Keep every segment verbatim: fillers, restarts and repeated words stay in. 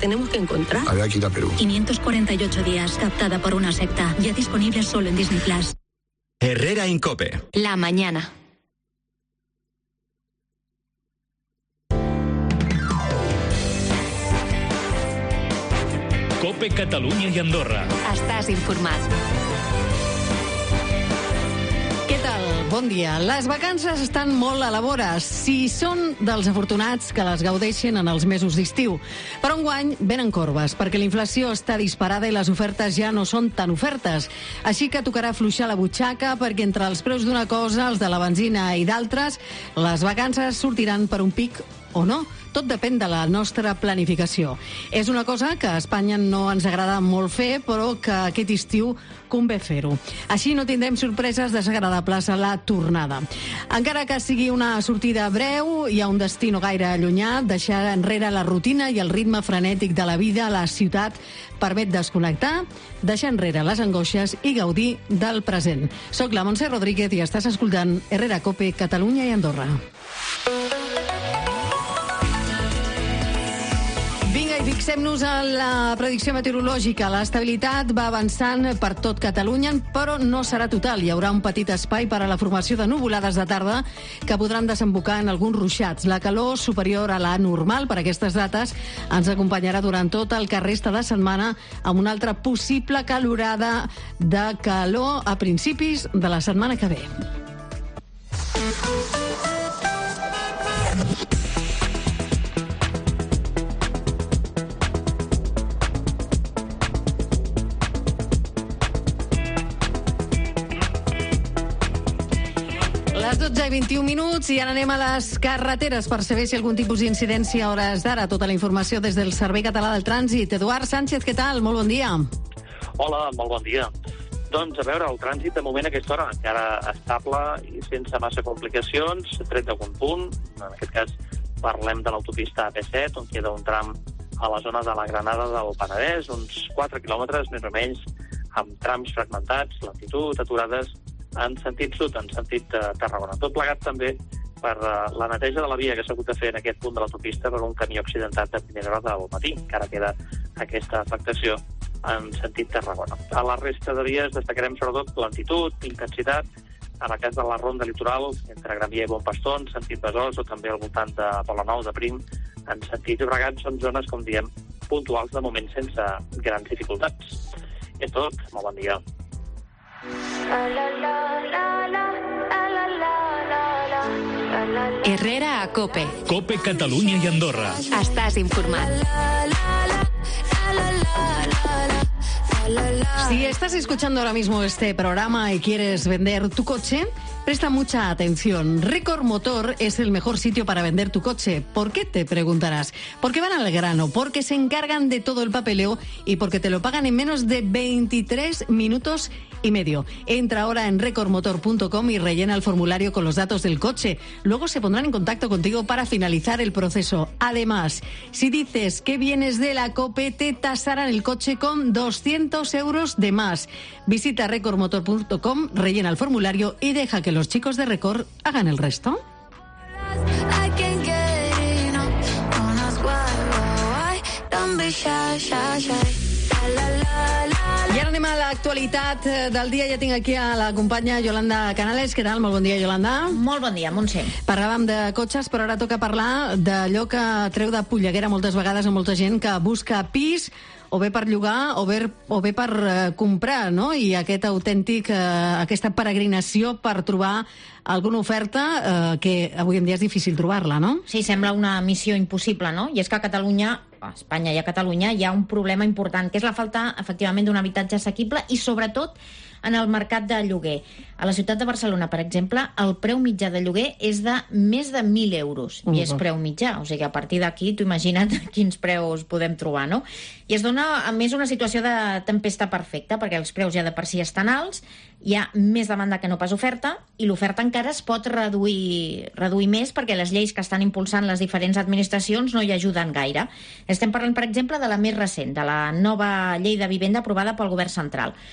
tenemos que encontrar. Había que ir a Perú. quinientos cuarenta y ocho días, captada por una secta. Ya disponible solo en Disney Plus. Herrera en COPE. La mañana. COPE Catalunya i Andorra. Estàs informat. Què tal? Bon dia. Les vacances estan molt a la vora. Si són dels afortunats que les gaudeixen en els mesos d'estiu. Però enguany venen corbes, perquè la inflació està disparada i les ofertes ja no són tan ofertes. Així que tocarà afluixar la butxaca, perquè entre els preus d'una cosa, els de la benzina i d'altres, les vacances sortiran per un pic o no. Tot depèn de la nostra planificació. És una cosa que a Espanya no ens agrada molt fer, però que aquest estiu convé fer-ho. Així no tindrem sorpreses desagradables a la tornada. Encara que sigui una sortida breu, hi ha un destí no gaire allunyat. Deixar enrere la rutina i el ritme frenètic de la vida a la ciutat permet desconnectar, deixar enrere les angoixes i gaudir del present. Soc la Montse Rodríguez i estàs escoltant Herrera COPE, Catalunya i Andorra. Vinga, i fixem-nos en la predicció meteorològica. L'estabilitat va avançant per tot Catalunya, però no serà total. Hi haurà un petit espai per a la formació de nuvolades de tarda que podran desembocar en alguns ruixats. La calor superior a la normal per aquestes dates ens acompanyarà durant tot el que resta de setmana, amb una altra possible calorada de calor a principis de la setmana que ve. Les dotze i vint-i-un minuts i ara anem a les carreteres per saber si algun tipus d'incidència a hores d'ara. Tota la informació des del Servei Català del Trànsit. Eduard Sánchez, què tal? Molt bon dia. Hola, molt bon dia. Doncs, a veure, el trànsit de moment a aquesta hora encara estable i sense massa complicacions, tret d'algun punt. En aquest cas parlem de l'autopista A P set, on queda un tram a la zona de la Granada del Penedès, uns quatre quilòmetres més o menys, amb trams fragmentats, lentitud, aturades en sentit sud, en sentit de Tarragona. Tot plegat també per uh, la neteja de la via que s'ha hagut de fer en aquest punt de l'autopista per un camió accidentat de primera hora del matí. Encara queda aquesta afectació en sentit Tarragona. A la resta de vies destacarem sobretot lentitud, intensitat, en el cas de la ronda litoral, entre Gran Via i Bon Pastor, en sentit Besòs, o també al voltant de Poblenou, de Prim, en sentit Llobregat, són zones, com diem, puntuals de moment sense grans dificultats. I és tot. Molt bon dia. Herrera a COPE. COPE Catalunya i Andorra. Estàs informat. Si estás escuchando ahora mismo este programa y quieres vender tu coche, presta mucha atención. Record Motor es el mejor sitio para vender tu coche. ¿Por qué? Te preguntarás. Porque van al grano, porque se encargan de todo el papeleo y porque te lo pagan en menos de veintitrés minutos y medio. Entra ahora en record motor punto com y rellena el formulario con los datos del coche. Luego se pondrán en contacto contigo para finalizar el proceso. Además, si dices que vienes de la COPE, te tasarán el coche con doscientos euros de más. Visita record motor punto com, rellena el formulario y deja que los chicos de Record hagan el resto. I ara anem a l'actualitat del dia. Ja tinc aquí a la companya Yolanda Canales. Què tal? Molt bon dia, Yolanda. Molt bon dia, Montse. Parlàvem de cotxes, però ara toca parlar d'allò que treu de polleguera moltes vegades a molta gent que busca pis o bé per llogar o bé, o bé per uh, comprar, no? I aquest autèntic, uh, aquesta peregrinació per trobar alguna oferta uh, que avui en dia és difícil trobar-la, no? Sí, sembla una missió impossible, no? I és que a Catalunya, a Espanya i a Catalunya, hi ha un problema important, que és la falta, efectivament, d'un habitatge assequible i, sobretot, en el mercat de lloguer. A la ciutat de Barcelona, per exemple, el preu mitjà de lloguer és de més de mil euros. I és preu mitjà, o sigui que a partir d'aquí tu imagina't quins preus podem trobar, no? I es dona, a més, una situació de tempesta perfecta, perquè els preus ja de per si estan alts, hi ha més demanda que no pas oferta, i l'oferta encara es pot reduir, reduir més perquè les lleis que estan impulsant les diferents administracions no hi ajuden gaire. Estem parlant, per exemple, de la més recent, de la nova llei de vivenda aprovada pel govern central.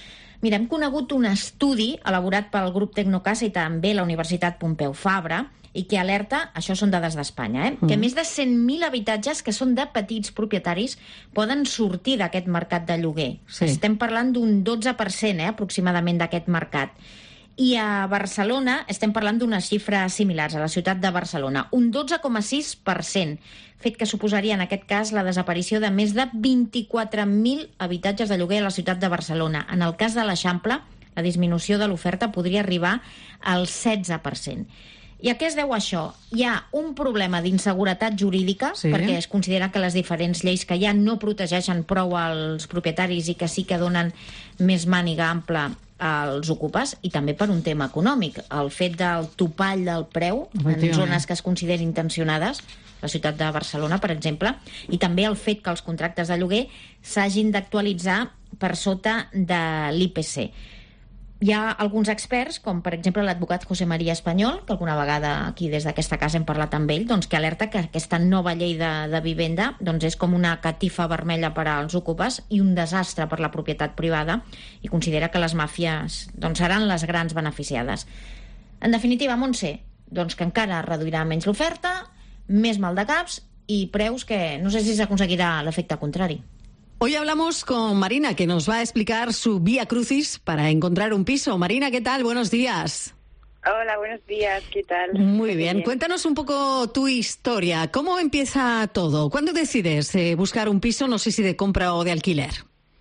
Mira, hem conegut un estudi elaborat pel grup Tecnocasa i també la Universitat Pompeu Fabra i que alerta, això són dades d'Espanya, eh, mm. que més de cent mil habitatges que són de petits propietaris poden sortir d'aquest mercat de lloguer. Sí. Estem parlant d'un dotze per cent eh, aproximadament d'aquest mercat. I a Barcelona estem parlant d'unes xifres similars, a la ciutat de Barcelona, un dotze coma sis per cent, fet que suposaria en aquest cas la desaparició de més de vint-i-quatre mil habitatges de lloguer a la ciutat de Barcelona. En el cas de l'Eixample, la disminució de l'oferta podria arribar al setze per cent. I a què es deu això? Hi ha un problema d'inseguretat jurídica, sí. perquè es considera que les diferents lleis que hi ha no protegeixen prou als propietaris i que sí que donen més màniga ampla als ocupes, i també per un tema econòmic. El fet del topall del preu en zones que es considerin tensionades, la ciutat de Barcelona, per exemple, i també el fet que els contractes de lloguer s'hagin d'actualitzar per sota de l'I P C. Hi ha alguns experts, com per exemple l'advocat José María Espanyol, que alguna vegada aquí des d'aquesta casa hem parlat amb ell, doncs, que alerta que aquesta nova llei de, de vivenda doncs, és com una catifa vermella per als ocupes i un desastre per la propietat privada, i considera que les màfies doncs, seran les grans beneficiades. En definitiva, Montse, doncs que encara reduirà menys l'oferta, més mal de caps i preus que no sé si s'aconseguirà l'efecte contrari. Hoy hablamos con Marina, que nos va a explicar su vía crucis para encontrar un piso. Marina, ¿qué tal? Buenos días. Hola, buenos días. ¿Qué tal? Muy bien. bien. Cuéntanos un poco tu historia. ¿Cómo empieza todo? ¿Cuándo decides eh, buscar un piso, no sé si de compra o de alquiler?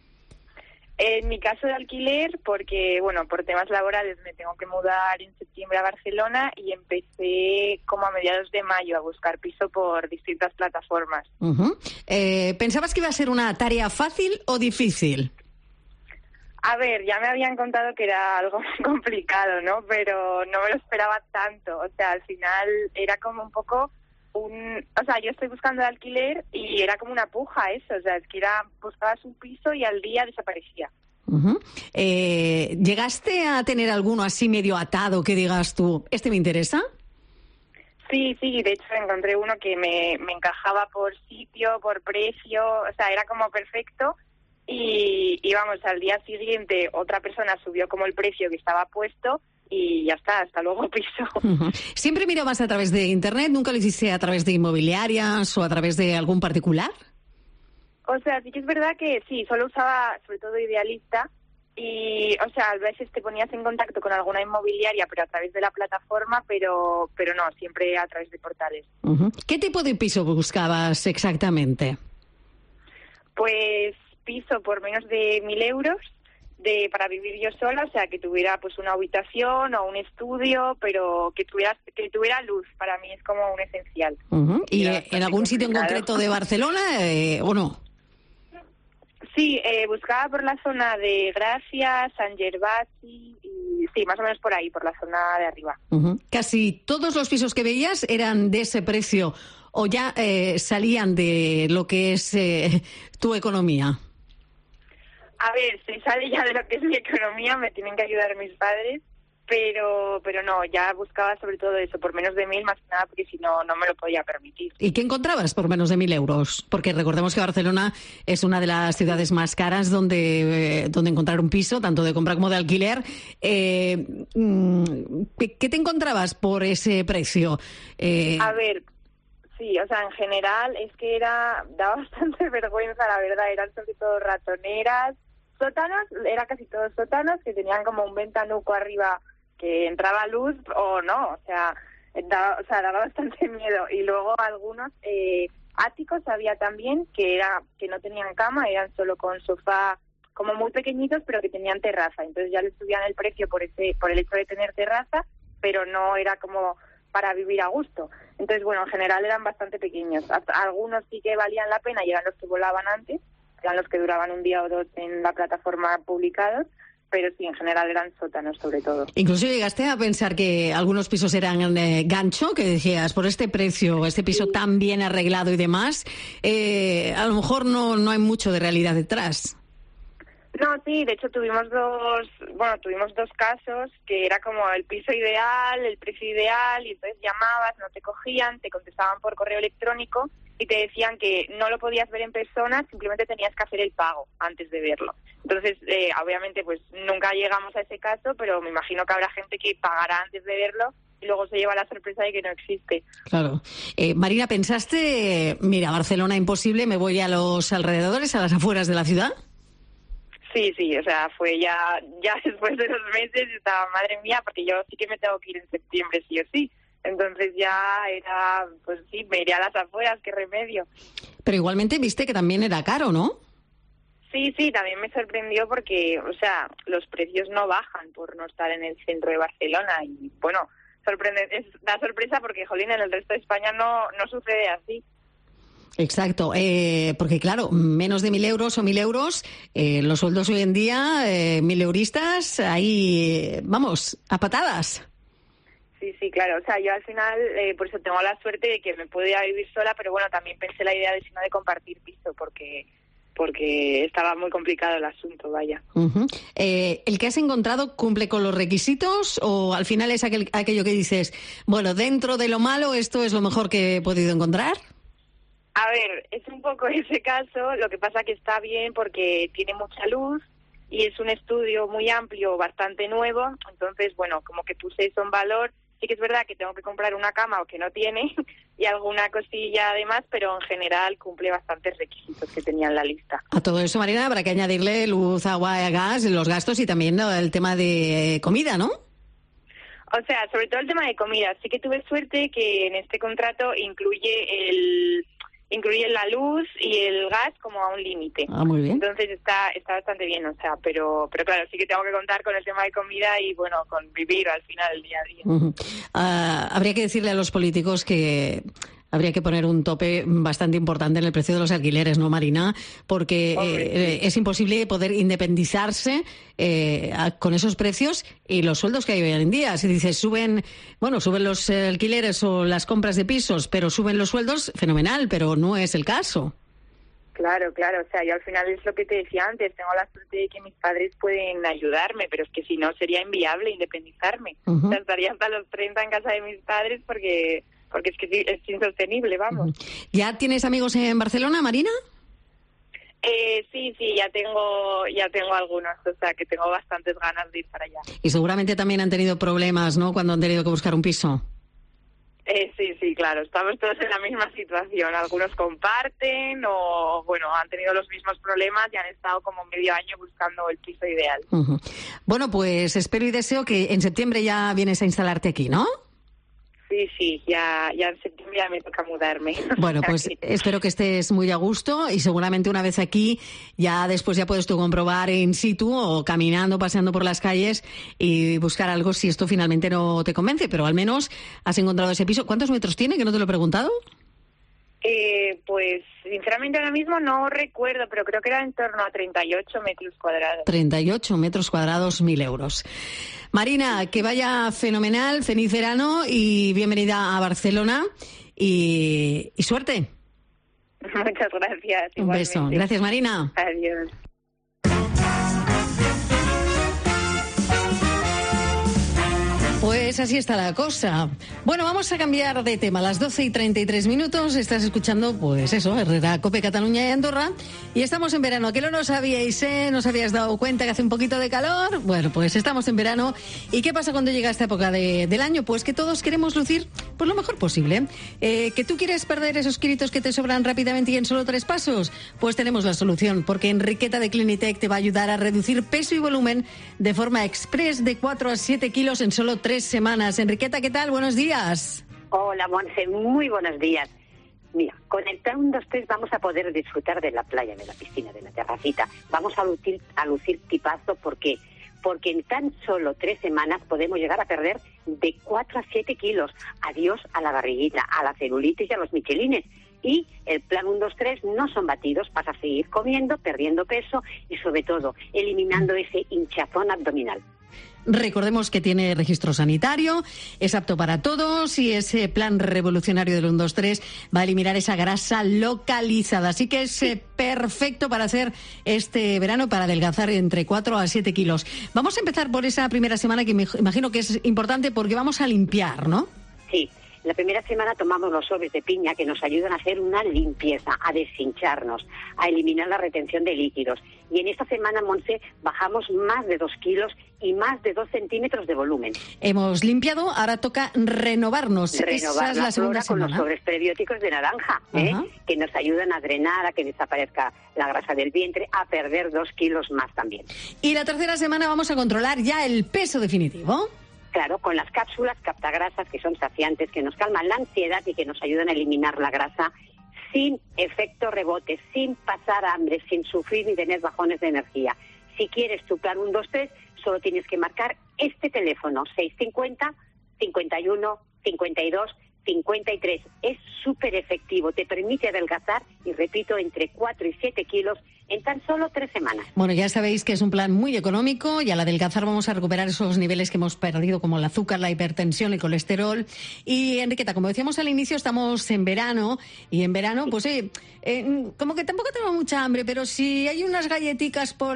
En mi caso de alquiler, porque, bueno, por temas laborales me tengo que mudar en septiembre a Barcelona y empecé como a mediados de mayo a buscar piso por distintas plataformas. Uh-huh. Eh, ¿Pensabas que iba a ser una tarea fácil o difícil? A ver, ya me habían contado que era algo complicado, ¿no? Pero no me lo esperaba tanto. O sea, al final era como un poco... Un, o sea, yo estoy buscando de alquiler y era como una puja eso, o sea, es que era, buscabas un piso y al día desaparecía. Uh-huh. Eh, ¿Llegaste a tener alguno así medio atado que digas tú, este me interesa? Sí, sí, de hecho encontré uno que me, me encajaba por sitio, por precio, o sea, era como perfecto y, y vamos, al día siguiente otra persona subió como el precio que estaba puesto y ya está, hasta luego piso. Uh-huh. ¿Siempre mirabas a través de internet? ¿Nunca lo hiciste a través de inmobiliarias o a través de algún particular? O sea, sí que es verdad que sí, solo usaba sobre todo Idealista y, o sea, a veces te ponías en contacto con alguna inmobiliaria, pero a través de la plataforma, pero pero no, siempre a través de portales. Uh-huh. ¿Qué tipo de piso buscabas exactamente? Pues piso por menos de mil euros. De, para vivir yo sola, o sea, que tuviera pues una habitación o un estudio, pero que tuviera que tuviera luz, para mí es como un esencial. Uh-huh. ¿Y eh, en algún sitio en concreto de Barcelona eh, o no? Sí, eh, buscaba por la zona de Gracia, San Gervasi, y sí, más o menos por ahí, por la zona de arriba. Uh-huh. ¿Casi todos los pisos que veías eran de ese precio o ya eh, salían de lo que es eh, tu economía? A ver, se sale ya de lo que es mi economía, me tienen que ayudar mis padres, pero pero no, ya buscaba sobre todo eso, por menos de mil, más que nada, porque si no, no me lo podía permitir. ¿Y qué encontrabas por menos de mil euros? Porque recordemos que Barcelona es una de las ciudades más caras donde, eh, donde encontrar un piso, tanto de compra como de alquiler. Eh, ¿qué, ¿Qué te encontrabas por ese precio? Eh... A ver... Sí, o sea, en general es que era daba bastante vergüenza, la verdad, eran sobre todo ratoneras, sótanos, era casi todos sótanos que tenían como un ventanuco arriba que entraba luz o no, o sea, daba, o sea, daba bastante miedo. Y luego algunos eh, áticos había también que era que no tenían cama, eran solo con sofá, como muy pequeñitos, pero que tenían terraza. Entonces ya les subían el precio por ese por el hecho de tener terraza, pero no era como para vivir a gusto. Entonces, bueno, en general eran bastante pequeños. Algunos sí que valían la pena y eran los que volaban antes, eran los que duraban un día o dos en la plataforma publicados, pero sí, en general eran sótanos sobre todo. Incluso llegaste a pensar que algunos pisos eran eh, gancho, que decías, por este precio, este piso sí. tan bien arreglado y demás, eh, a lo mejor no, no hay mucho de realidad detrás. No, sí, de hecho tuvimos dos, bueno, tuvimos dos casos que era como el piso ideal, el precio ideal, y entonces llamabas, no te cogían, te contestaban por correo electrónico y te decían que no lo podías ver en persona, simplemente tenías que hacer el pago antes de verlo. Entonces, eh, obviamente, pues nunca llegamos a ese caso, pero me imagino que habrá gente que pagará antes de verlo y luego se lleva la sorpresa de que no existe. Claro. Eh, Marina, ¿pensaste, mira, Barcelona imposible, me voy a los alrededores, a las afueras de la ciudad? Sí, sí, o sea, fue ya ya después de dos meses, estaba, madre mía, porque yo sí que me tengo que ir en septiembre, sí o sí. Entonces ya era, pues sí, me iré a las afueras, qué remedio. Pero igualmente viste que también era caro, ¿no? Sí, sí, también me sorprendió porque, o sea, los precios no bajan por no estar en el centro de Barcelona y, bueno, sorprende, es, da sorpresa porque, jolín, en el resto de España no, no sucede así. Exacto, eh, porque claro, menos de mil euros o mil euros, eh, los sueldos hoy en día, eh, mil euristas, ahí, eh, vamos, a patadas. Sí, sí, claro, o sea, yo al final, eh, por eso tengo la suerte de que me puedo ir a vivir sola, pero bueno, también pensé la idea de si no de compartir piso, porque porque estaba muy complicado el asunto, vaya. Uh-huh. Eh, ¿El que has encontrado cumple con los requisitos o al final es aquel, aquello que dices, bueno, dentro de lo malo, esto es lo mejor que he podido encontrar? A ver, es un poco ese caso, lo que pasa que está bien porque tiene mucha luz y es un estudio muy amplio, bastante nuevo, entonces, bueno, como que puse eso en valor. Sí que es verdad que tengo que comprar una cama o que no tiene y alguna cosilla además, pero en general cumple bastantes requisitos que tenía en la lista. A todo eso, Marina, habrá que añadirle luz, agua, gas, los gastos y también el tema de comida, ¿no? O sea, sobre todo el tema de comida. Sí que tuve suerte que en este contrato incluye el incluye la luz y el gas como a un límite. Ah, muy bien. Entonces está está bastante bien, o sea, pero pero claro, sí que tengo que contar con el tema de comida y, bueno, con vivir al final el día a día. Uh-huh. Uh, habría que decirle a los políticos que habría que poner un tope bastante importante en el precio de los alquileres, ¿no, Marina? Porque eh, es imposible poder independizarse eh, a, con esos precios y los sueldos que hay hoy en día. Si dices, suben, bueno, suben los eh, alquileres o las compras de pisos, pero suben los sueldos, fenomenal, pero no es el caso. Claro, claro, o sea, yo al final es lo que te decía antes, tengo la suerte de que mis padres pueden ayudarme, pero es que si no sería inviable independizarme. Uh-huh. O sea, estaría hasta los treinta en casa de mis padres porque... porque es que es insostenible, vamos. ¿Ya tienes amigos en Barcelona, Marina? Eh, sí, sí, ya tengo ya tengo algunos, o sea, que tengo bastantes ganas de ir para allá. Y seguramente también han tenido problemas, ¿no?, cuando han tenido que buscar un piso. Eh, sí, sí, claro, estamos todos en la misma situación. Algunos comparten o, bueno, han tenido los mismos problemas y han estado como medio año buscando el piso ideal. Uh-huh. Bueno, pues espero y deseo que en septiembre ya vienes a instalarte aquí, ¿no? Sí, sí, ya, ya en septiembre ya me toca mudarme. Bueno, pues espero que estés muy a gusto y seguramente una vez aquí ya después ya puedes tú comprobar in situ o caminando, paseando por las calles y buscar algo si esto finalmente no te convence, pero al menos has encontrado ese piso. ¿Cuántos metros tiene? Que no te lo he preguntado. Eh, pues sinceramente ahora mismo no recuerdo, pero creo que era en torno a treinta y ocho metros cuadrados. treinta y ocho metros cuadrados, mil euros. Marina, que vaya fenomenal, feliz verano y bienvenida a Barcelona y, y suerte. Muchas gracias. Un beso. Gracias, Marina. Adiós. Pues así está la cosa. Bueno, vamos a cambiar de tema. A las doce y treinta y tres minutos estás escuchando, pues eso, Herrera, Cope, Cataluña y Andorra. Y estamos en verano. ¿Que no lo sabíais, eh? ¿No os habíais dado cuenta que hace un poquito de calor? Bueno, pues estamos en verano. ¿Y qué pasa cuando llega esta época de, del año? Pues que todos queremos lucir pues lo mejor posible. Eh, ¿Que tú quieres perder esos kilitos que te sobran rápidamente y en solo tres pasos? Pues tenemos la solución, porque Enriqueta de Clinitec te va a ayudar a reducir peso y volumen de forma express de cuatro a siete kilos en solo tres semanas. Enriqueta, ¿qué tal? Buenos días. Hola, Monse, muy buenos días. Mira, con el plan uno, dos, tres vamos a poder disfrutar de la playa, de la piscina, de la terracita. Vamos a lucir, a lucir tipazo, ¿por qué? Porque en tan solo tres semanas podemos llegar a perder de cuatro a siete kilos. Adiós a la barriguita, a la celulitis y a los michelines. Y el plan uno, dos, tres no son batidos, vas a seguir comiendo, perdiendo peso y sobre todo eliminando ese hinchazón abdominal. Recordemos que tiene registro sanitario, es apto para todos y ese plan revolucionario del uno, dos, tres va a eliminar esa grasa localizada. Así que es eh, perfecto para hacer este verano, para adelgazar entre cuatro a siete kilos. Vamos a empezar por esa primera semana que me imagino que es importante porque vamos a limpiar, ¿no? Sí. La primera semana tomamos los sobres de piña que nos ayudan a hacer una limpieza, a deshincharnos, a eliminar la retención de líquidos. Y en esta semana, Montse, bajamos más de dos kilos y más de dos centímetros de volumen. Hemos limpiado, ahora toca renovarnos. Renovar Esa es la, la segunda flora con semana. los sobres prebióticos de naranja, ¿eh? Que nos ayudan a drenar, a que desaparezca la grasa del vientre, a perder dos kilos más también. Y la tercera semana vamos a controlar ya el peso definitivo. Claro, con las cápsulas captagrasas, que son saciantes, que nos calman la ansiedad y que nos ayudan a eliminar la grasa sin efecto rebote, sin pasar hambre, sin sufrir ni tener bajones de energía. Si quieres tu plan uno, dos, tres, solo tienes que marcar este teléfono, seis cincuenta, cincuenta y uno, cincuenta y dos, cincuenta y tres. Es súper efectivo, te permite adelgazar, y repito, entre cuatro y siete kilos en tan solo tres semanas. Bueno, ya sabéis que es un plan muy económico y al adelgazar vamos a recuperar esos niveles que hemos perdido, como el azúcar, la hipertensión, el colesterol. Y, Enriqueta, como decíamos al inicio, estamos en verano y en verano, pues eh, eh, como que tampoco tengo mucha hambre, pero si hay unas galletitas por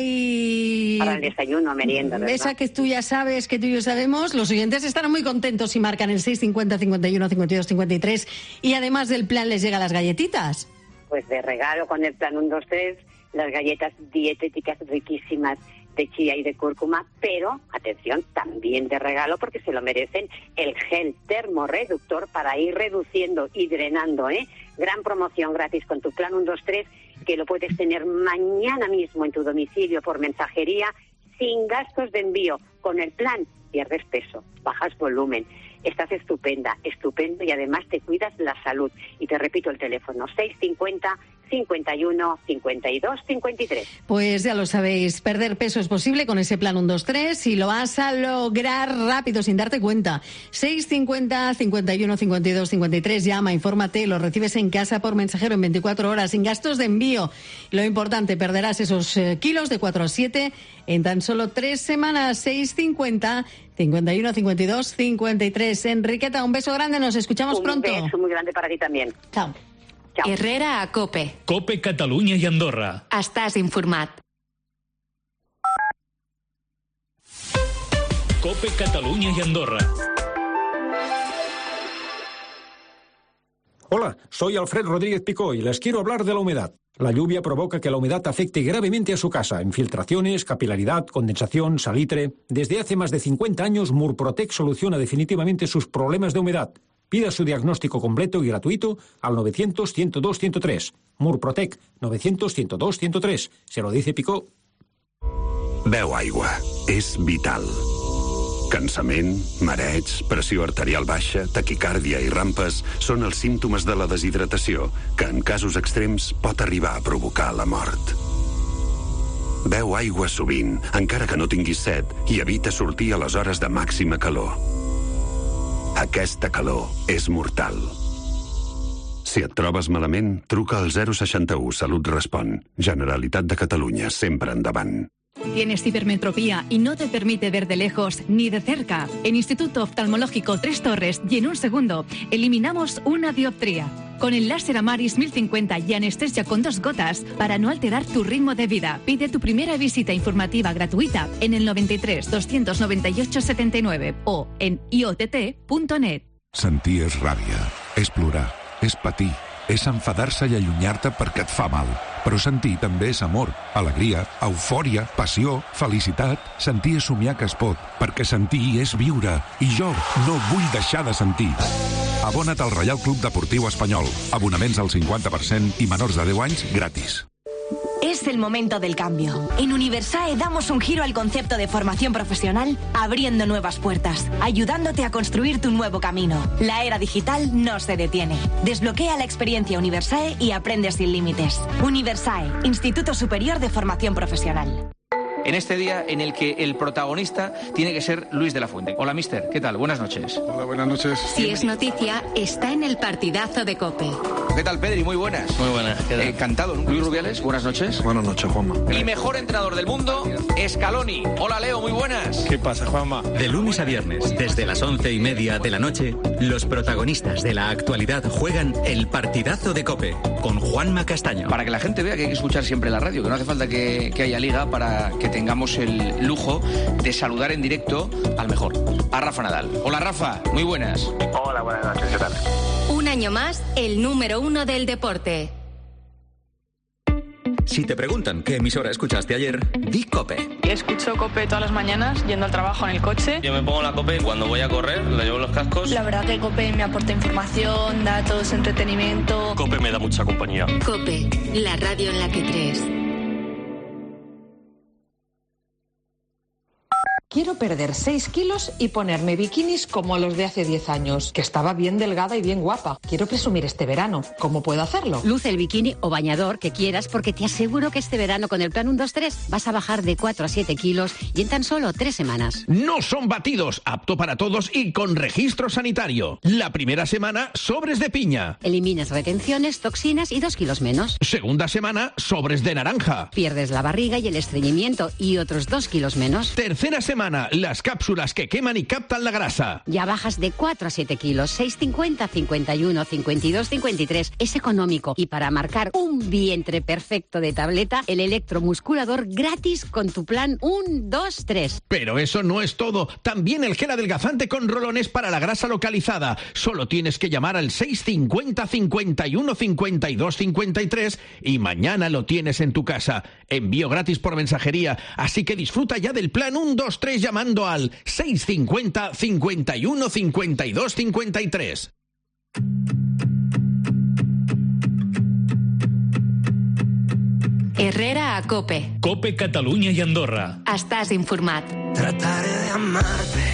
ahí... Para el desayuno, merienda, ¿verdad? Esa que tú ya sabes, que tú y yo sabemos, los oyentes estarán muy contentos si marcan el seis cincuenta, cincuenta y uno, cincuenta y dos, cincuenta y tres y además del plan les llegan las galletitas. Pues de regalo con el plan uno, dos, tres, las galletas dietéticas riquísimas de chía y de cúrcuma, pero, atención, también de regalo, porque se lo merecen, el gel termorreductor para ir reduciendo y drenando, ¿eh? Gran promoción gratis con tu plan uno, dos, tres, que lo puedes tener mañana mismo en tu domicilio por mensajería, sin gastos de envío. Con el plan pierdes peso, bajas volumen, estás estupenda, estupendo, y además te cuidas la salud. Y te repito el teléfono, seis cincuenta, cincuenta y uno, cincuenta y dos, cincuenta y tres. Pues ya lo sabéis, perder peso es posible con ese plan uno, dos, tres y lo vas a lograr rápido sin darte cuenta. seis cincuenta, cincuenta y uno, cincuenta y dos, cincuenta y tres, llama, infórmate, lo recibes en casa por mensajero en veinticuatro horas, sin gastos de envío. Lo importante, perderás esos eh, kilos de cuatro a siete en tan solo tres semanas. Seis cincuenta, cincuenta y uno, cincuenta y dos, cincuenta y tres. Enriqueta, un beso grande, nos escuchamos un pronto. Un beso muy grande para ti también. Chao. Chao. Herrera a Cope. Cope Catalunya i Andorra. Estàs informat. Cope Catalunya y Andorra. Hola, soy Alfred Rodríguez Picó y les quiero hablar de la humedad. La lluvia provoca que la humedad afecte gravemente a su casa. Infiltraciones, capilaridad, condensación, salitre. Desde hace más de cincuenta años, Murprotec soluciona definitivamente sus problemas de humedad. Pida su diagnóstico completo y gratuito al novecientos, ciento dos, ciento tres. Murprotec, novecientos, ciento dos, ciento tres. Se lo dice Picó. Beu aigua. És vital. Cansament, mareig, pressió arterial baixa, taquicàrdia i rampes són els símptomes de la deshidratació que en casos extrems pot arribar a provocar la mort. Beu aigua sovint, encara que no tinguis set, i evita sortir a les hores de màxima calor. Aquesta calor és mortal. Si et trobes malament, truca al zero seixanta u Salut Respon. Generalitat de Catalunya, sempre endavant. ¿Tienes hipermetropía y no te permite ver de lejos ni de cerca? En Instituto Oftalmológico Tres Torres y en un segundo eliminamos una dioptría. Con el láser Amaris mil cincuenta y anestesia con dos gotas para no alterar tu ritmo de vida. Pide tu primera visita informativa gratuita en el noventa y tres, doscientos noventa y ocho, setenta y nueve o en i o t t punto net. Sentir és ràbia, és plorar, és patir, és enfadar-se i allunyar-te perquè et fa mal. Però sentir també és amor, alegria, eufòria, passió, felicitat. Sentir és somiar que es pot, perquè sentir és viure. I jo no vull deixar de sentir. Abona't al Reial Club Deportiu Espanyol. Abonaments al cinquanta per cent i menors de deu anys gratis. Es el momento del cambio. En Universae damos un giro al concepto de formación profesional, abriendo nuevas puertas, ayudándote a construir tu nuevo camino. La era digital no se detiene. Desbloquea la experiencia Universae y aprende sin límites. Universae, Instituto Superior de Formación Profesional. En este día en el que el protagonista tiene que ser Luis de la Fuente. Hola, mister, ¿qué tal? Buenas noches. Hola, buenas noches. Si es noticia, está en el partidazo de COPE. ¿Qué tal, Pedri? Muy buenas. Muy buenas. ¿Qué tal? Encantado. Luis Rubiales, buenas noches. Buenas noches, Juanma. El mejor entrenador del mundo, Scaloni. Hola, Leo, muy buenas. ¿Qué pasa, Juanma? De lunes a viernes, desde las once y media de la noche, los protagonistas de la actualidad juegan el partidazo de COPE con Juanma Castaño. Para que la gente vea que hay que escuchar siempre la radio, que no hace falta que, que haya liga para que te tengamos el lujo de saludar en directo al mejor, a Rafa Nadal. Hola Rafa, muy buenas. Hola, buenas noches, ¿qué tal? Un año más, el número uno del deporte. Si te preguntan qué emisora escuchaste ayer, di COPE. Escucho COPE todas las mañanas, yendo al trabajo en el coche. Yo me pongo la COPE cuando voy a correr, le llevo los cascos. La verdad que COPE me aporta información, datos, entretenimiento. COPE me da mucha compañía. COPE, la radio en la que crees. Quiero perder seis kilos y ponerme bikinis como los de hace diez años, que estaba bien delgada y bien guapa. Quiero presumir este verano. ¿Cómo puedo hacerlo? Luce el bikini o bañador que quieras, porque te aseguro que este verano con el plan uno dos tres vas a bajar de cuatro a siete kilos y en tan solo tres semanas. No son batidos, apto para todos y con registro sanitario. La primera semana, sobres de piña. Eliminas retenciones, toxinas y dos kilos menos. Segunda semana, sobres de naranja. Pierdes la barriga y el estreñimiento y otros dos kilos menos. Tercera semana, las cápsulas que queman y captan la grasa. Ya bajas de cuatro a siete kilos, seis cincuenta, cincuenta y uno, cincuenta y dos, cincuenta y tres. Es económico. Y para marcar un vientre perfecto de tableta, el electromusculador gratis con tu plan uno dos tres. Pero eso no es todo. También el gel adelgazante con rolones para la grasa localizada. Solo tienes que llamar al seis cincuenta, cincuenta y uno, cincuenta y dos, cincuenta y tres y mañana lo tienes en tu casa. Envío gratis por mensajería. Así que disfruta ya del plan uno dos tres llamando al seis cincuenta, cincuenta y uno, cincuenta y dos, cincuenta y tres. Herrera a COPE. COPE Catalunya i Andorra. Estàs informat. Trataré de amarte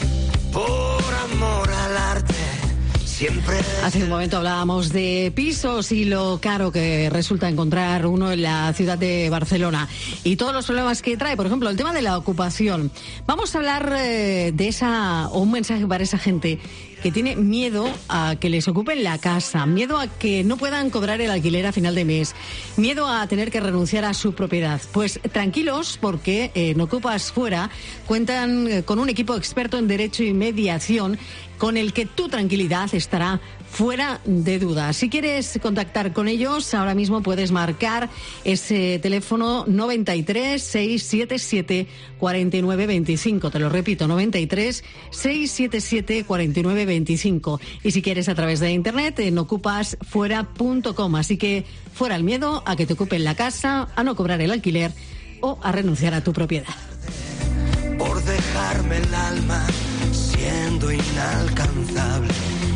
por amor al arte. Siempre... Hace un momento hablábamos de pisos y lo caro que resulta encontrar uno en la ciudad de Barcelona y todos los problemas que trae, por ejemplo, el tema de la ocupación. Vamos a hablar eh, de esa, o un mensaje para esa gente que tiene miedo a que les ocupen la casa, miedo a que no puedan cobrar el alquiler a final de mes, miedo a tener que renunciar a su propiedad. Pues tranquilos, porque eh, en Ocupas Fuera cuentan eh, con un equipo experto en derecho y mediación con el que tu tranquilidad estará fuera de duda. Si quieres contactar con ellos, ahora mismo puedes marcar ese teléfono noventa y tres, seiscientos setenta y siete, cuarenta y nueve veinticinco. Te lo repito, noventa y tres, seiscientos setenta y siete, cuarenta y nueve veinticinco. Y si quieres a través de internet en ocupas fuera punto com. Así que fuera el miedo a que te ocupen la casa, a no cobrar el alquiler o a renunciar a tu propiedad. Por dejarme el alma siendo inalcanzable.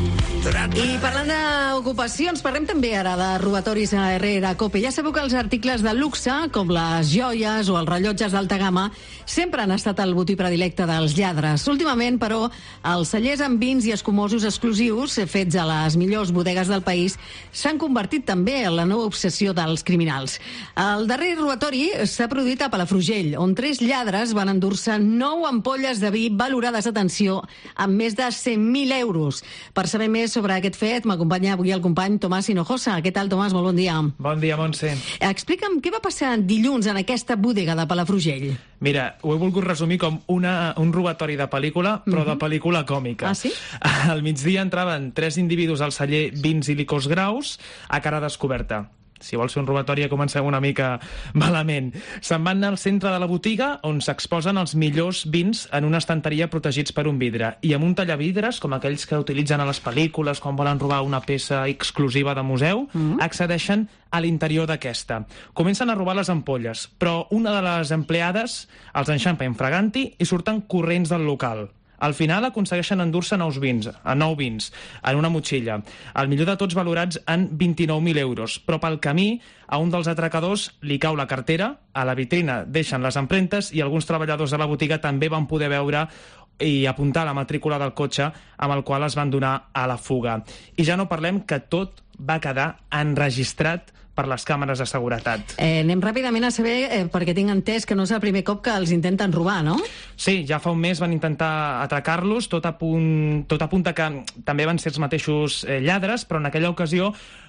I parlant d'ocupacions, parlem també ara de robatoris a Herrera COPE. Ja sabeu que els articles de luxe, com les joies o els rellotges d'alta gamma, sempre han estat el botí predilecte dels lladres. Últimament, però, els cellers amb vins i escumosos exclusius, fets a les millors bodegues del país, s'han convertit també en la nova obsessió dels criminals. El darrer robatori s'ha produït a Palafrugell, on tres lladres van endur-se nou ampolles de vi valorades, atenció, amb més de cent mil euros. Per saber més sobre aquest fet, m'acompanya avui el company Tomàs Hinojosa. Què tal, Tomàs? Molt bon dia. Bon dia, Montse. Explica'm què va passar dilluns en aquesta bodega de Palafrugell. Mira, ho he volgut resumir com una, un robatori de pel·lícula, però uh-huh. de pel·lícula còmica. Ah, sí? Al migdia entraven tres individus al celler Vins i Licors Graus a cara descoberta. Si vols fer un robatori ja comencem una mica malament. Se'n van anar al centre de la botiga on s'exposen els millors vins en una estanteria protegits per un vidre i amb un tallavidres, com aquells que utilitzen a les pel·lícules quan volen robar una peça exclusiva de museu, mm. accedeixen a l'interior d'aquesta. Comencen a robar les ampolles, però una de les empleades els enxampa infraganti i surten corrents del local. Al final aconsegueixen endur-se nous vins, a nou vins, en una motxilla. El millor de tots valorats en vint-i-nou mil euros. Però pel camí, a un dels atracadors li cau la cartera, a la vitrina deixen les empremtes i alguns treballadors de la botiga també van poder veure i apuntar la matrícula del cotxe amb el qual es van donar a la fuga. I ja no parlem que tot va quedar enregistrat per les càmeres de seguretat. Eh, anem ràpidament a saber, eh, perquè tinc entès que no és el primer cop que els intenten robar, no? Sí, ja fa un mes van intentar atracar-los, tot, apunt, tot apunta que també van ser els mateixos eh, lladres, però en aquella ocasió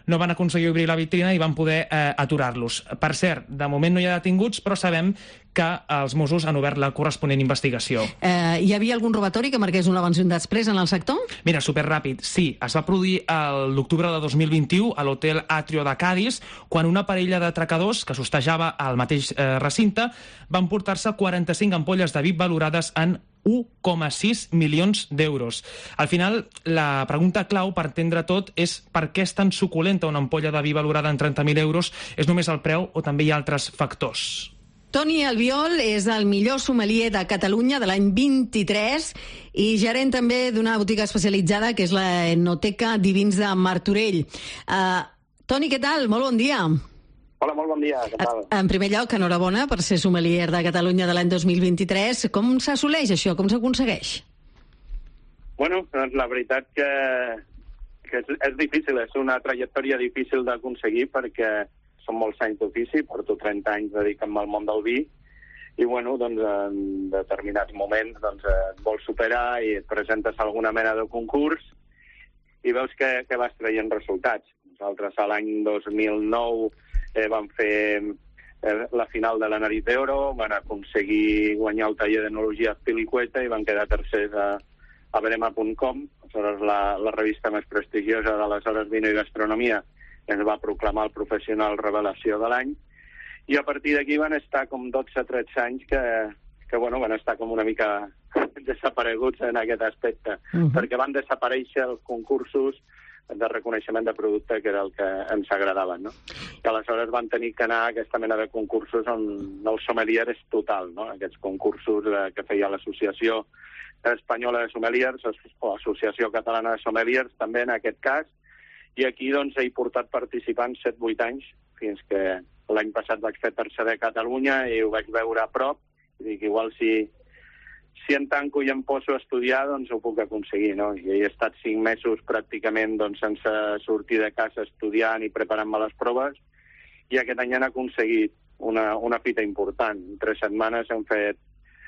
no van aconseguir obrir la vitrina i van poder eh, aturar-los. Per cert, de moment no hi ha detinguts, però sabem que els Mossos han obert la corresponent investigació. Eh, hi havia algun robatori que marqués un abans i un després en el sector? Mira, superràpid, sí. Es va produir l'octubre de dos mil vint-i-u a l'hotel Atrio de Cádiz, quan una parella de atracadors que sostejava al mateix eh, recinte van portar-se quaranta-cinc ampolles de vi valorades en u coma sis milions d'euros. Al final, la pregunta clau per entendre tot és per què és tan suculenta una ampolla de vi valorada en trenta mil euros? És només el preu o també hi ha altres factors? Toni Albiol és el millor sommelier de Catalunya de l'any vint-i-tres i gerent també d'una botiga especialitzada que és la Enoteca Divins de Martorell. Uh, Toni, què tal? Molt bon dia. Hola, molt bon dia, què tal? En primer lloc, enhorabona per ser sommelier de Catalunya de l'any dos mil vint-i-tres. Com s'assoleix això? Com s'aconsegueix? Bueno, doncs la veritat que, que és, és difícil, és una trajectòria difícil d'aconseguir perquè són molts anys d'ofici, porto trenta anys dedicant-me al món del vi i, bueno, doncs en determinats moments doncs, et vols superar i et presentes a alguna mena de concurs i veus que, que vas traient resultats. Nosaltres a l'any dos mil nou Eh, van fer eh, la final de la Nariz d'Oro, van aconseguir guanyar el taller d'enologia Pilicueta i van quedar tercers a, a Brema punt com, aleshores la, la revista més prestigiosa d'aleshores Vino i Gastronomia, ens va proclamar el professional revelació de l'any, i a partir d'aquí van estar com dotze o tretze anys que, que bueno, van estar com una mica desapareguts en aquest aspecte, uh-huh. perquè van desaparèixer els concursos de reconeixement de producte, que era el que ens agradaven, no? I aleshores van tenir que anar a aquesta mena de concursos on el sommelier és total, no? Aquests concursos eh, que feia l'Associació Espanyola de Sommeliers o Associació Catalana de Sommeliers, també en aquest cas, i aquí doncs he portat participants set vuit anys, fins que l'any passat vaig fer tercer de Catalunya i ho vaig veure a prop, i dic, igual si si em tanco i em poso a estudiar, doncs ho puc aconseguir, no? I he estat cinc mesos pràcticament doncs, sense sortir de casa estudiant i preparant-me les proves, i aquest any han aconseguit una, una fita important. En tres setmanes hem fet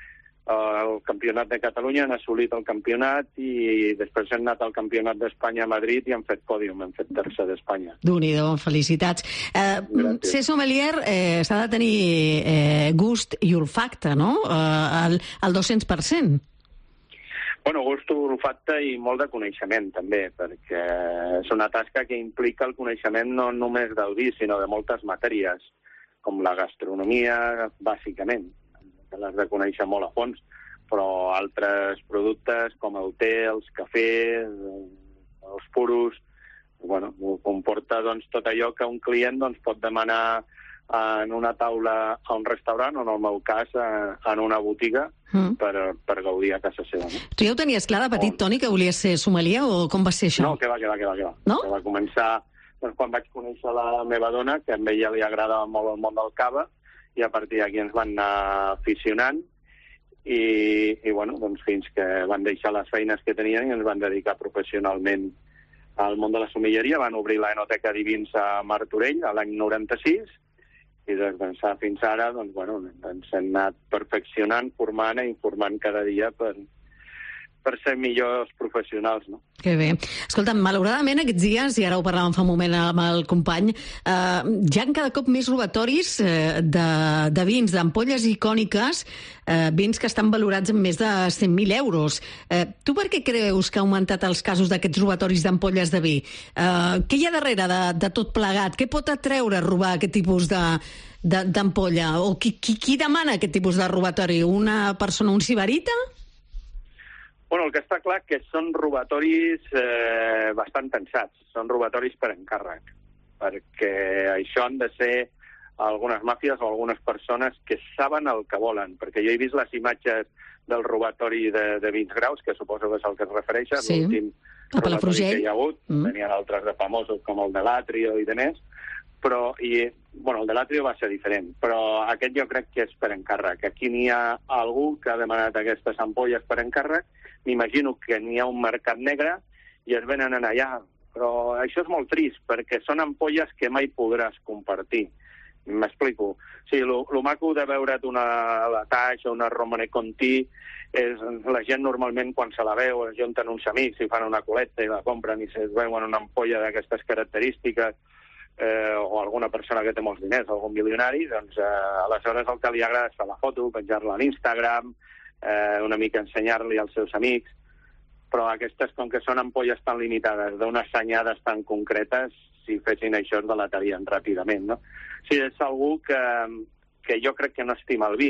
uh, el Campionat de Catalunya, han assolit el campionat i després hem anat al Campionat d'Espanya a Madrid i hem fet pòdium, hem fet tercer d'Espanya. Déu-n'hi-do, felicitats. Eh, ser sommelier eh, s'ha de tenir eh, gust i olfacte, no? Eh, el, el dos-cents per cent. Bueno, gust, olfacte i molt de coneixement, també, perquè és una tasca que implica el coneixement no només del vi, sinó de moltes matèries, com la gastronomia, bàsicament, que l'has de conèixer molt a fons, però altres productes com el té, els cafès, els puros, bueno, comporta doncs, tot allò que un client doncs, pot demanar en una taula a un restaurant, o en el meu cas en una botiga, mm. per, per gaudir a casa seva. No? Tu ja ho tenies clar de petit, o... Toni, que volies ser sommelier, o com va ser això? No, que va, que va, que va. Que va. No? Que va començar doncs, quan vaig conèixer la meva dona, que a ella li agradava molt el món del cava, i a partir d'aquí ens van anar aficionant, i, i bueno, doncs fins que van deixar les feines que tenien i ens van dedicar professionalment al món de la sommelleria. Van obrir la Enoteca Divins a Martorell a l'any noranta-sis, i des d'ençà fins ara doncs, bueno, ens hem anat perfeccionant, formant i informant cada dia per, per ser millors professionals, no? Que bé. Escolta'm, malauradament aquests dies, i ara ho parlàvem fa un moment amb el company, eh, hi ha cada cop més robatoris eh, de, de vins, d'ampolles icòniques, eh, vins que estan valorats en més de cent mil euros. Eh, tu per què creus que ha augmentat els casos d'aquests robatoris d'ampolles de vi? Eh, què hi ha darrere de, de tot plegat? Què pot atreure a robar aquest tipus de d'ampolla? O qui, qui, qui demana aquest tipus de robatori? Una persona, un sibarita? Bueno, el que està clar que són robatoris eh, bastant pensats, són robatoris per encàrrec, perquè això han de ser algunes màfies o algunes persones que saben el que volen, perquè jo he vist les imatges del robatori de, de vins graus, que suposo que és el que es refereix, sí. L'últim robatori que hi ha hagut, mm. Tenien altres de famosos com el de l'Atrio i de més, però, i, bueno, el de l'Atrio va ser diferent, però aquest jo crec que és per encàrrec. Aquí n'hi ha algú que ha demanat aquestes ampolles per encàrrec, m'imagino que n'hi ha un mercat negre i es venen allà, però això és molt trist, perquè són ampolles que mai podràs compartir. M'explico. Sí, el maco de veure't una Lataix o una Romanée Conti és la gent normalment quan se la veu es junten uns amics i fan una coleta i la compren i es veuen una ampolla d'aquestes característiques eh, o alguna persona que té molts diners, algun milionari, doncs eh, aleshores el que li agrada és fer la foto, penjar-la a l'Instagram, eh, una mica ensenyar-li als seus amics, però aquestes, com que són ampolles tan limitades, d'unes senyades tan concretes, si fessin això es delatarien ràpidament, no? Sí, és algú que, que jo crec que no estima el vi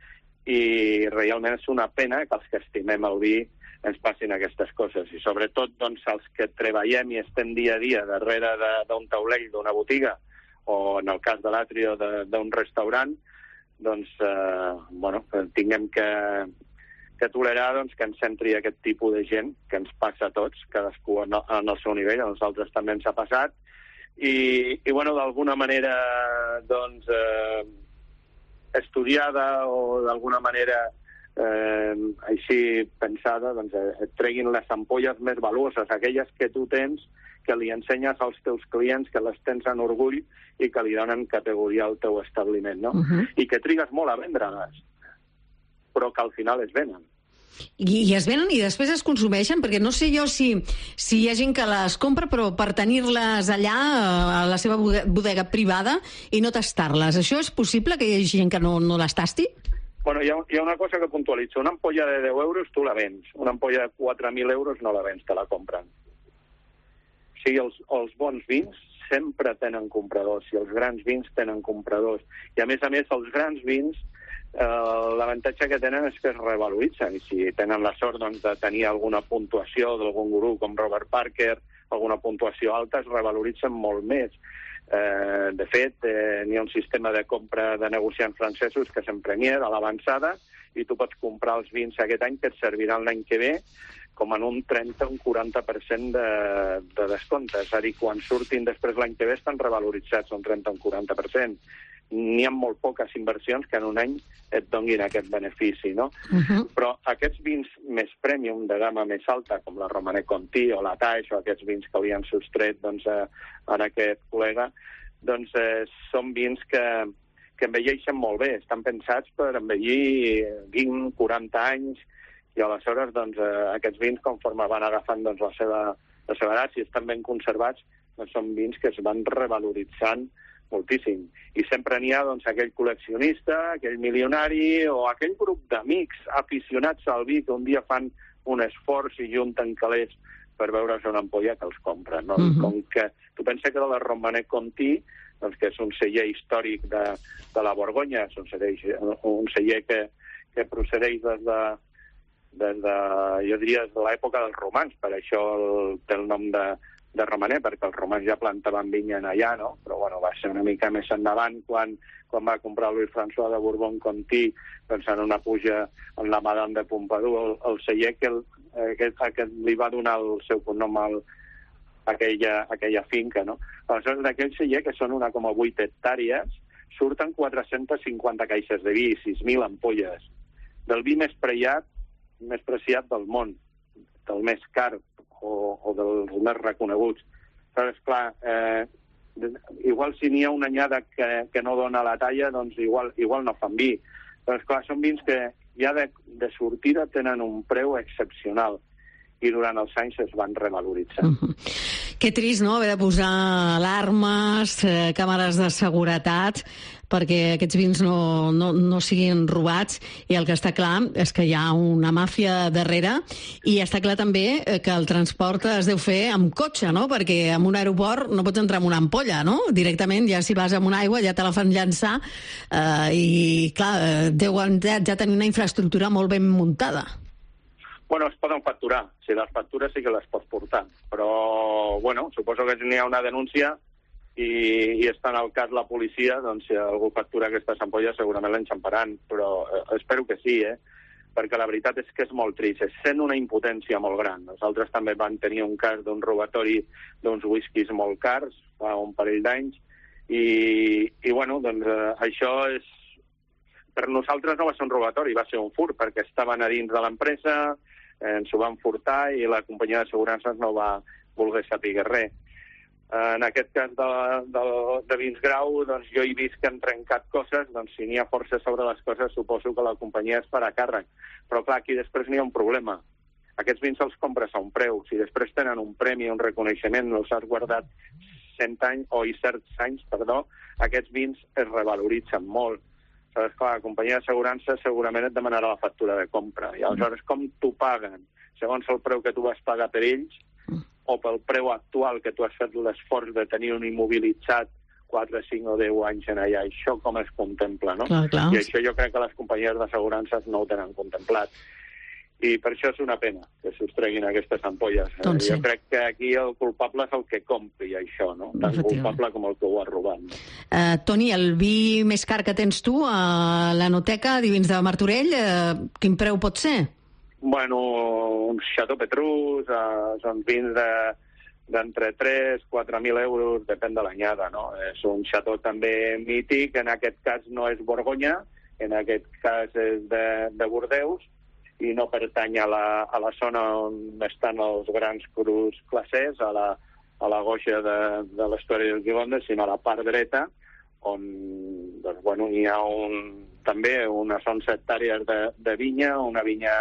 i realment és una pena que els que estimem el vi ens passin aquestes coses. I sobretot doncs, els que treballem i estem dia a dia darrere d'un taulell d'una botiga o en el cas de l'atrio d'un restaurant, doncs, eh, bueno, tinguem que, que tolerar doncs, que ens entri aquest tipus de gent que ens passa a tots, cadascú en el, en el seu nivell, a nosaltres també ens ha passat, i, i bueno, d'alguna manera doncs, eh, estudiada o d'alguna manera eh, així pensada, doncs et treguin les ampolles més valuoses, aquelles que tu tens, que li ensenyes als teus clients, que les tens en orgull i que li donen categoria al teu establiment, no? Uh-huh. I que trigues molt a vendre-les, però que al final es venen. I, I es venen i després es consumeixen, perquè no sé jo si, si hi ha gent que les compra però per tenir-les allà a la seva bodega privada i no tastar-les. Això és possible que hi hagi gent que no, no les tasti? Bueno, hi ha, hi ha una cosa que puntualitzo. Una ampolla de deu euros tu la vens. Una ampolla de quatre mil euros no la vens, te la compren. O sigui, els, els bons vins sempre tenen compradors i els grans vins tenen compradors. I a més a més, els grans vins Uh, l'avantatge que tenen és que es revaloritzen i si tenen la sort doncs, de tenir alguna puntuació d'algun gurú com Robert Parker, alguna puntuació alta, es revaloritzen molt més. Uh, de fet, eh, hi ha un sistema de compra de negociants francesos que se'n premier a l'avançada i tu pots comprar els vins aquest any que et serviran l'any que ve com en un trenta o un quaranta per cent de, de descompte. És a dir, quan surtin després l'any que ve estan revaloritzats un trenta o un quaranta per cent. N'hi ha molt poques inversions que en un any et donin aquest benefici, no? Uh-huh. Però aquests vins més premium, de gamma més alta, com la Romanée Conti o la Taix, o aquests vins que li han sostret doncs, a, a aquest col·lega, doncs eh, són vins que, que envelleixen molt bé, estan pensats per envellir vint a quaranta anys, i aleshores doncs, eh, aquests vins, conforme van agafant doncs, la seva, la seva edat, si estan ben conservats, doncs, són vins que es van revaloritzant moltíssim. I sempre n'hi ha doncs, aquell col·leccionista, aquell milionari o aquell grup d'amics aficionats al vi que un dia fan un esforç i junten calés per veure's una ampolla que els compren. No? Uh-huh. Com que tu penses que de la Romanée Conti, doncs, que és un celler històric de, de la Borgonya, és un celler, un celler que, que procedeix des de, des de, jo diria, des de l'època dels romans, per això el, té el nom de de Romanée, perquè els romans ja plantaven vinya allà, no? Però bueno, va ser una mica més endavant quan, quan va comprar Louis François de Bourbon-Conti doncs en una puja en la Madame de Pompadour, el, el celler que, el, aquest, aquest li va donar el seu cognom a aquella, aquella finca, no? Aleshores, d'aquell celler, que són una com a vuit hectàrees, surten quatre-centes cinquanta caixes de vi i sis mil ampolles. Del vi més preciat, més preciat del món, del més car, O, o dels més reconeguts. Però, esclar, eh, igual si n'hi ha una anyada que, que no dona la talla, doncs igual, igual no fan vi. Però, esclar, són vins que ja de, de sortida tenen un preu excepcional i durant els anys es van revaloritzar. Mm-hmm. Que trist, no?, haver de posar alarmes, eh, càmeres de seguretat, perquè aquests vins no, no, no siguin robats, i el que està clar és que hi ha una màfia darrere, i està clar també que el transport es deu fer amb cotxe, no?, perquè en un aeroport no pots entrar amb una ampolla, no?, directament ja si vas amb una aigua ja te la fan llançar, eh, i clar, deuen ja tenir una infraestructura molt ben muntada. Bueno, es poden facturar. Si les factures sí que les pots portar. Però, bueno, suposo que si n'hi ha una denúncia i, i està en el cas la policia, doncs si algú factura aquestes ampolles segurament l'enxamparan. Però eh, espero que sí, eh? Perquè la veritat és que és molt trist. És sent una impotència molt gran. Nosaltres també vam tenir un cas d'un robatori d'uns whiskies molt cars fa un parell d'anys i, i bueno, doncs eh, això és... Per nosaltres no va ser un robatori, va ser un furt, perquè estaven a dins de l'empresa, eh, ens ho van furtar i la companyia d'assegurances no va voler saber res. En aquest cas de, de, de vins grau, doncs jo he vist que han trencat coses, doncs si n'hi ha força sobre les coses, suposo que la companyia es farà càrrec. Però clar, aquí després n'hi ha un problema. Aquests vins els compres a un preu. Si després tenen un premi, un reconeixement, els has guardat cent anys, o i certs anys, perdó, aquests vins es revaloritzen molt. Aleshores, clar, la companyia d'assegurança segurament et demanarà la factura de compra. I aleshores, com t'ho paguen? Segons el preu que tu vas pagar per ells, o pel preu actual que tu has fet l'esforç de tenir un immobilitzat quatre, cinc o deu anys en allà. Això com es contempla, no? Clar, clar. I això jo crec que les companyies d'assegurances no ho tenen contemplat. I per això és una pena que s'us treguin aquestes ampolles. Doncs sí. Jo crec que aquí el culpable és el que compri això, no? Tan culpable com el que ho ha robat. No? Uh, Toni, el vi més car que tens tu a l'Anoteca Divins de Martorell, uh, quin preu pot ser? Bueno, un Chateau Petrus, uh, són vins de, d'entre tres a quatre mil euros, depèn de l'anyada, no? És un Chateau també mític, en aquest cas no és Borgonya, en aquest cas és de, de Bordeus, i no pertany a la, a la zona on estan els grans crus classers, a la, a la goixa de, de l'Estuari del Gironda, sinó a la part dreta, on doncs, bueno, hi ha un, també unes onze hectàrees de, de vinya, una vinya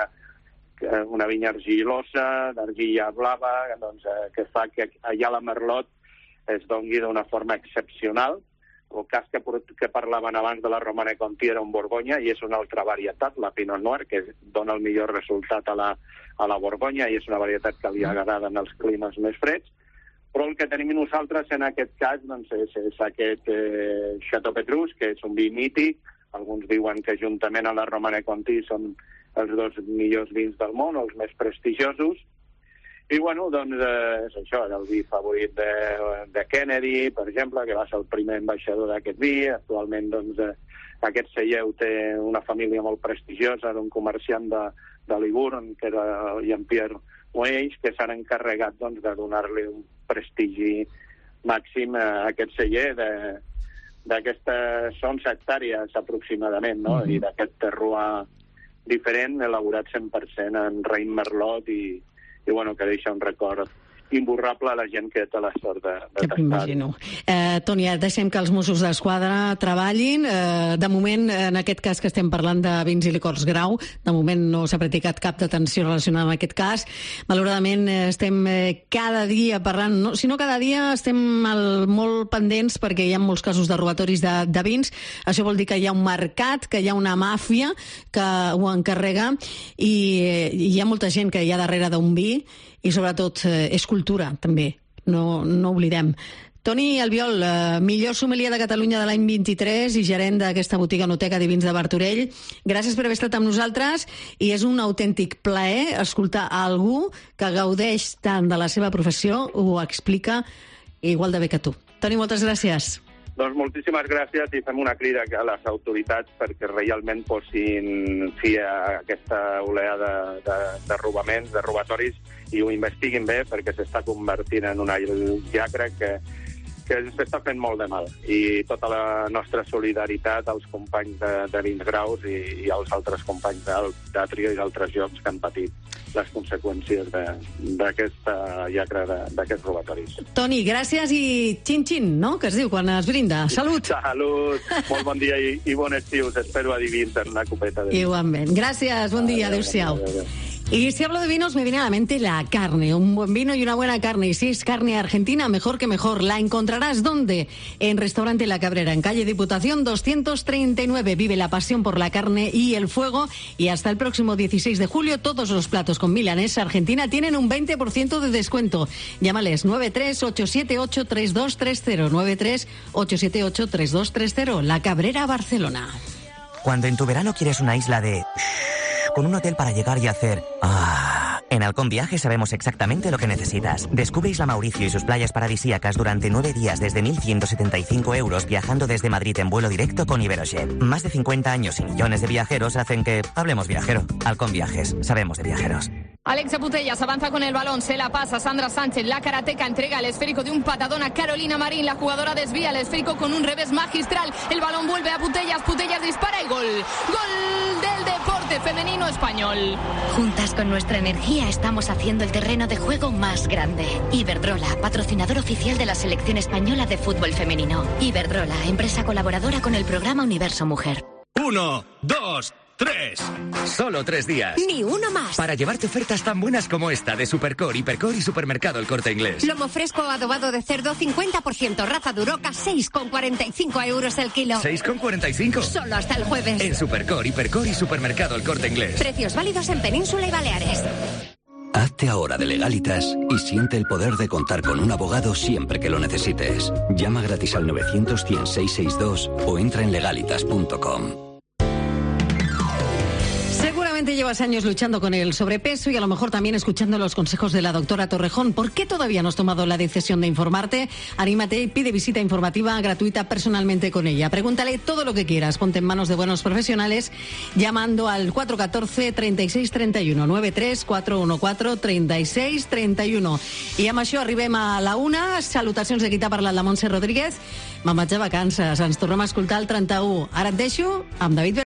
una vinya argilosa, d'argilla blava, doncs, eh, que fa que allà la Merlot es dongui d'una forma excepcional. El cas que, que parlaven abans de la Romane Conti era un Borgonya, i és una altra varietat, la Pinot Noir, que dona el millor resultat a la, a la Borgonya, i és una varietat que li agrada en els climes més freds. Però el que tenim nosaltres en aquest cas doncs, és, és aquest eh, Chateau Petrus, que és un vi mític. Alguns diuen que juntament a la Romane Conti són els dos millors vins del món, els més prestigiosos. I, bueno, doncs, eh, és això, era el vi favorit de, de Kennedy, per exemple, que va ser el primer ambaixador d'aquest vi. Actualment, doncs, eh, aquest celler té una família molt prestigiosa d'un comerciant de, de Libourne, que era Jean-Pierre Moeix, que s'han encarregat, doncs, de donar-li un prestigi màxim a aquest celler de, d'aquestes onze hectàrees aproximadament, no? Mm-hmm. I d'aquest terroir diferent, elaborat cent per cent en raïm merlot i, i bueno, que deixa un record imborrable a la gent que té la sort de, de tastar. M'imagino. Eh, Toni, deixem que els Mossos d'Esquadra treballin. Eh, de moment, en aquest cas que estem parlant de vins i licors grau, de moment no s'ha practicat cap detenció relacionada amb aquest cas. Malauradament, eh, estem eh, cada dia parlant, no, si no cada dia, estem el, molt pendents perquè hi ha molts casos de robatoris de, de vins. Això vol dir que hi ha un mercat, que hi ha una màfia que ho encarrega i eh, hi ha molta gent que hi ha darrere d'un vi i sobretot eh, és cultura, també. No, no oblidem. Toni Albiol, eh, millor sommelier de Catalunya de l'any vint-i-tres i gerent d'aquesta botiga Anoteca Divins de Martorell. Gràcies per haver estat amb nosaltres i és un autèntic plaer escoltar algú que gaudeix tant de la seva professió, ho explica igual de bé que tu. Toni, moltes gràcies. Doncs moltíssimes gràcies i fem una crida a les autoritats perquè realment posin fi a aquesta oleada de, de, de robaments, de robatoris, i ho investiguin bé perquè s'està convertint en una llacra que, que s'està fent molt de mal. I tota la nostra solidaritat als companys de, de Vins Graus i, i als altres companys de Trio i d'altres llocs que han patit les conseqüències d'aquesta llacra, d'aquests robatoris. Toni, gràcies i xin-xin, no?, que es diu quan es brinda. Salut! Salut! Molt bon dia i, i bon estiu. T'espero a Divins en una copeta de vi. Igualment. Gràcies, bon dia, adéu-siau. Y si hablo de vinos, me viene a la mente la carne. Un buen vino y una buena carne. Y si es carne argentina, mejor que mejor. ¿La encontrarás dónde? En Restaurante La Cabrera, en calle Diputación doscientos treinta y nueve. Vive la pasión por la carne y el fuego. Y hasta el próximo dieciséis de julio, todos los platos con milanesa argentina tienen un veinte por ciento de descuento. Llámales nueve tres ocho siete ocho tres dos tres cero. nueve tres ocho siete ocho tres dos tres cero. La Cabrera, Barcelona. Cuando en tu verano quieres una isla de... con un hotel para llegar y hacer... ¡ah! En Halcón Viajes sabemos exactamente lo que necesitas. Descubre Isla Mauricio y sus playas paradisíacas durante nueve días desde mil ciento setenta y cinco euros viajando desde Madrid en vuelo directo con Iberojet. Más de cincuenta años y millones de viajeros hacen que hablemos viajero. Halcón Viajes. Sabemos de viajeros. Alexia Putellas avanza con el balón, se la pasa Sandra Sánchez, la karateca entrega el esférico de un patadón a Carolina Marín, la jugadora desvía el esférico con un revés magistral, el balón vuelve a Putellas, Putellas dispara y gol, gol del Deporte. deporte femenino español. Juntas con nuestra energía estamos haciendo el terreno de juego más grande. Iberdrola, patrocinador oficial de la selección española de fútbol femenino. Iberdrola, empresa colaboradora con el programa Universo Mujer. Uno, dos, tres. Solo tres días. Ni uno más. Para llevarte ofertas tan buenas como esta de Supercor, Hipercor y Supermercado El Corte Inglés. Lomo fresco adobado de cerdo cincuenta por ciento, raza Duroca seis con cuarenta y cinco euros el kilo. seis con cuarenta y cinco. Solo hasta el jueves. En Supercor, Hipercor y Supermercado El Corte Inglés. Precios válidos en Península y Baleares. Hazte ahora de Legalitas y siente el poder de contar con un abogado siempre que lo necesites. Llama gratis al novecientos, cien, seiscientos sesenta y dos o entra en legalitas punto com. Seguramente llevas años luchando con el sobrepeso y a lo mejor también escuchando los consejos de la doctora Torrejón. ¿Por qué todavía no has tomado la decisión de informarte? Anímate y pide visita informativa gratuita personalmente con ella. Pregúntale todo lo que quieras. Ponte en manos de buenos profesionales llamando al cuatro uno cuatro, treinta y seis treinta y uno, nueve tres cuatro uno cuatro, treinta y seis treinta y uno. I amb això arribem a la una. Salutacions de qui t'ha parlat, la Montse Rodríguez. Me'n vaig de vacances. Ens tornem a escoltar el trenta-u. Ara et deixo amb David